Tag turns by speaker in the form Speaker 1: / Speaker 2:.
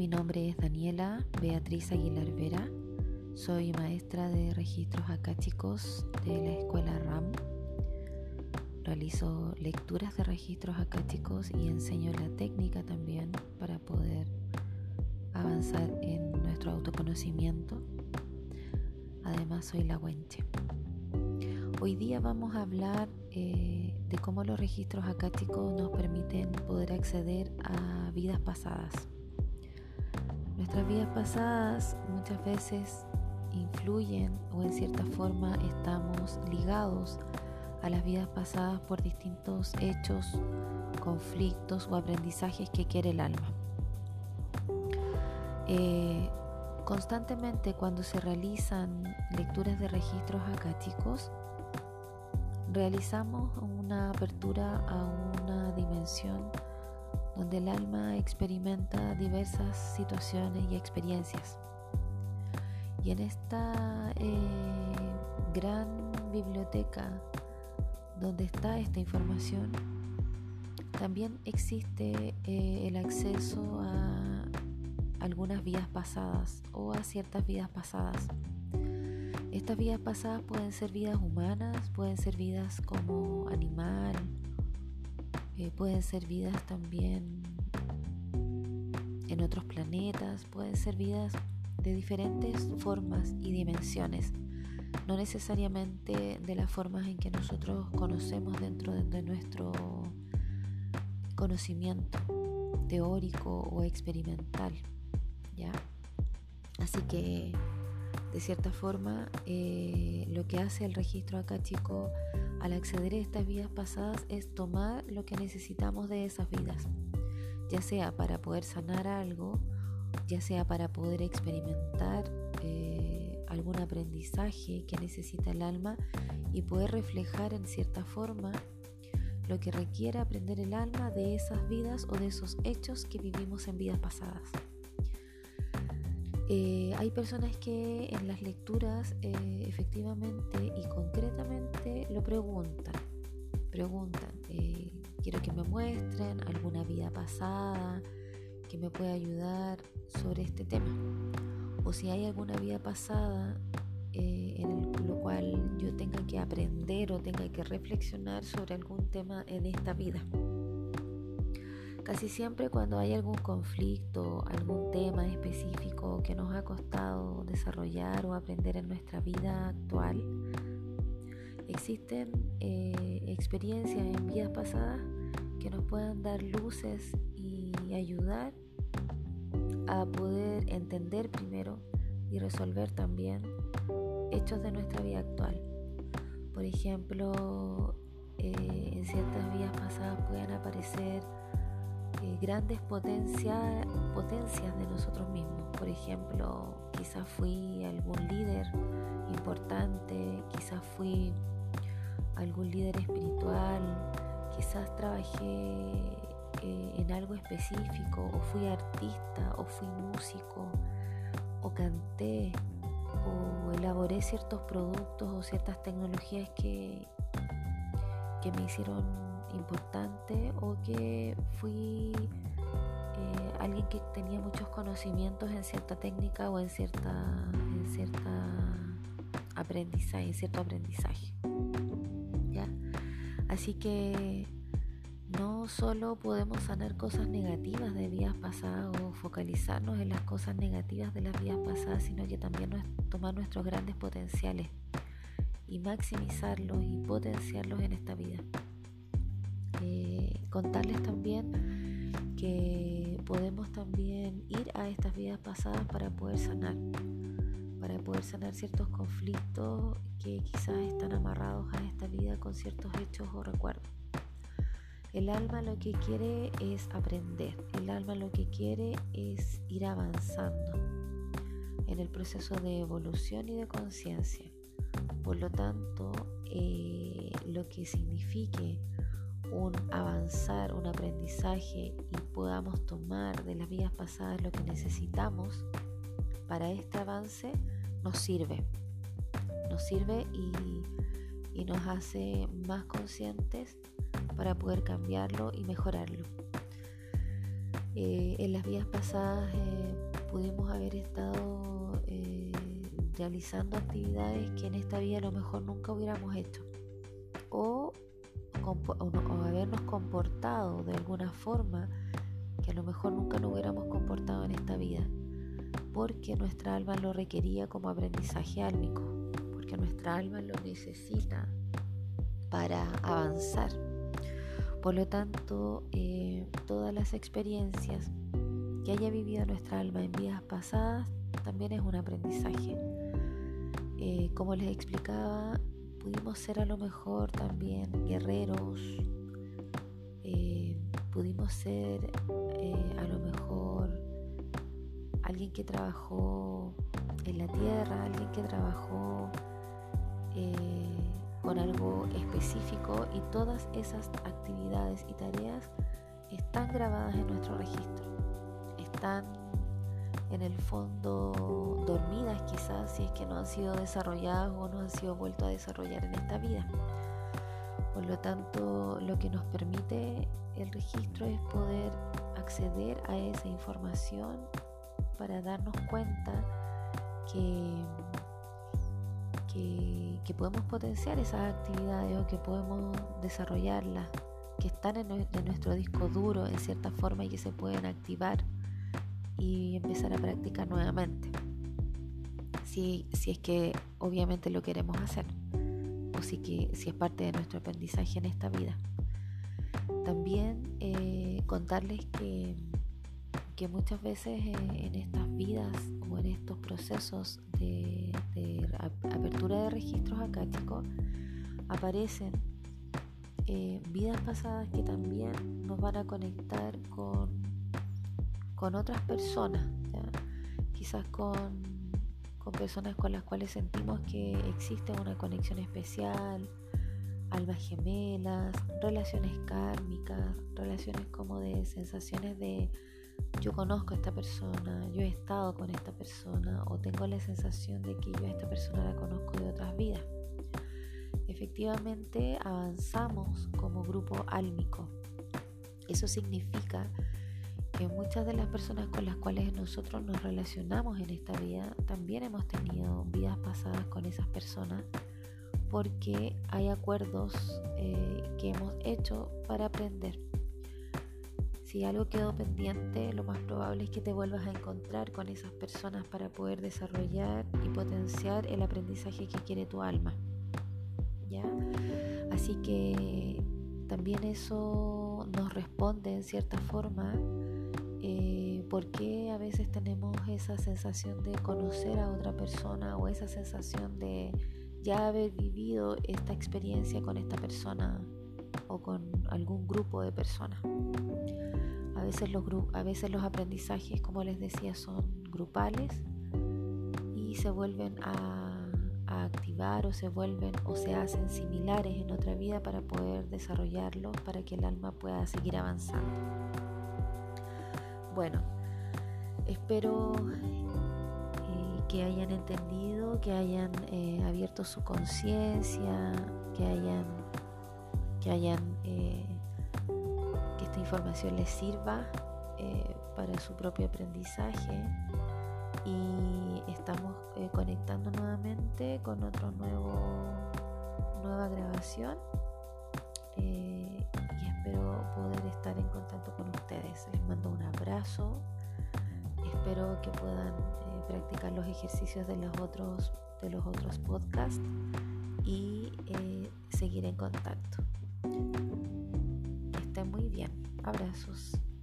Speaker 1: Mi nombre es Daniela Beatriz Aguilar Vera. Soy maestra de registros acásticos de la escuela RAM. Realizo lecturas de registros acásticos y enseño la técnica también para poder avanzar en nuestro autoconocimiento. Además, soy lahuenche. Hoy día vamos a hablar de cómo los registros acásticos nos permiten poder acceder a vidas pasadas. Nuestras vidas pasadas muchas veces influyen o en cierta forma estamos ligados a las vidas pasadas por distintos hechos, conflictos o aprendizajes que quiere el alma. Constantemente cuando se realizan lecturas de registros acásticos, realizamos una apertura a una dimensión donde el alma experimenta diversas situaciones y experiencias. Y en esta gran biblioteca donde está esta información, también existe el acceso a algunas vidas pasadas o a ciertas vidas pasadas. Estas vidas pasadas pueden ser vidas humanas, pueden ser vidas como animal, pueden ser vidas también en otros planetas, pueden ser vidas de diferentes formas y dimensiones, no necesariamente de las formas en que nosotros conocemos dentro de nuestro conocimiento teórico o experimental, ¿ya? Así que de cierta forma lo que hace el registro acástico al acceder a estas vidas pasadas es tomar lo que necesitamos de esas vidas, ya sea para poder sanar algo, ya sea para poder experimentar algún aprendizaje que necesita el alma y poder reflejar en cierta forma lo que requiere aprender el alma de esas vidas o de esos hechos que vivimos en vidas pasadas. Hay personas que en las lecturas efectivamente y concretamente lo preguntan, quiero que me muestren alguna vida pasada que me pueda ayudar sobre este tema, o si hay alguna vida pasada en lo cual yo tenga que aprender o tenga que reflexionar sobre algún tema en esta vida. Casi siempre cuando hay algún conflicto, algún tema específico que nos ha costado desarrollar o aprender en nuestra vida actual, existen experiencias en vidas pasadas que nos puedan dar luces y ayudar a poder entender primero y resolver también hechos de nuestra vida actual. Por ejemplo, en ciertas vidas pasadas pueden aparecer grandes potencias de nosotros mismos. Por ejemplo, quizás fui algún líder importante, quizás fui algún líder espiritual, quizás trabajé en algo específico, o fui artista, o fui músico, o canté, o elaboré ciertos productos o ciertas tecnologías que me hicieron importante, o que fui alguien que tenía muchos conocimientos en cierta técnica o en cierto aprendizaje, ¿ya? Así que no solo podemos sanar cosas negativas de vidas pasadas o focalizarnos en las cosas negativas de las vidas pasadas, sino que también tomar nuestros grandes potenciales y maximizarlos y potenciarlos en esta vida. Contarles también que podemos también ir a estas vidas pasadas para poder sanar ciertos conflictos que quizás están amarrados a esta vida con ciertos hechos o recuerdos. El alma lo que quiere es aprender, el alma lo que quiere es ir avanzando en el proceso de evolución y de conciencia. Por lo tanto, lo que signifique un avanzar, un aprendizaje, y podamos tomar de las vidas pasadas lo que necesitamos para este avance, nos sirve y nos hace más conscientes para poder cambiarlo y mejorarlo. En las vidas pasadas pudimos haber estado realizando actividades que en esta vida a lo mejor nunca hubiéramos hecho, o habernos comportado de alguna forma que a lo mejor nunca nos hubiéramos comportado en esta vida, porque nuestra alma lo requería como aprendizaje álmico, porque nuestra alma lo necesita para avanzar. Por lo tanto, todas las experiencias que haya vivido nuestra alma en vidas pasadas también es un aprendizaje. Como les explicaba, pudimos ser a lo mejor también guerreros, pudimos ser a lo mejor alguien que trabajó en la tierra, alguien que trabajó con algo específico, y todas esas actividades y tareas están grabadas en nuestro registro, están en el fondo dormidas quizás, si es que no han sido desarrolladas o no han sido vuelto a desarrollar en esta vida. Por lo tanto, lo que nos permite el registro es poder acceder a esa información para darnos cuenta que podemos potenciar esas actividades o que podemos desarrollarlas, que están en nuestro disco duro en cierta forma y que se pueden activar y empezar a practicar nuevamente, si es que obviamente lo queremos hacer, o si es parte de nuestro aprendizaje en esta vida. También contarles que muchas veces en estas vidas o en estos procesos de apertura de registros akáshicos aparecen vidas pasadas que también nos van a conectar con otras personas, ¿ya? Quizás con personas con las cuales sentimos que existe una conexión especial, almas gemelas, relaciones kármicas, relaciones como de sensaciones de yo conozco a esta persona, yo he estado con esta persona, o tengo la sensación de que yo a esta persona la conozco de otras vidas. Efectivamente avanzamos como grupo álmico. Eso significa que muchas de las personas con las cuales nosotros nos relacionamos en esta vida también hemos tenido vidas pasadas con esas personas, porque hay acuerdos que hemos hecho para aprender. Si algo quedó pendiente, lo más probable es que te vuelvas a encontrar con esas personas para poder desarrollar y potenciar el aprendizaje que quiere tu alma, ¿ya? Así que también eso nos responde en cierta forma por qué a veces tenemos esa sensación de conocer a otra persona, o esa sensación de ya haber vivido esta experiencia con esta persona o con algún grupo de personas. A veces los aprendizajes, como les decía, son grupales y se vuelven a activar, o se hacen similares en otra vida para poder desarrollarlos, para que el alma pueda seguir avanzando. Bueno, espero que hayan entendido, que hayan abierto su conciencia, que esta información les sirva para su propio aprendizaje, y estamos conectando nuevamente con otra nueva grabación, y espero poder estar en contacto con ustedes. Les mando un abrazo, espero que puedan practicar los ejercicios de los otros podcasts y seguir en contacto. Que estén muy bien. Abrazos.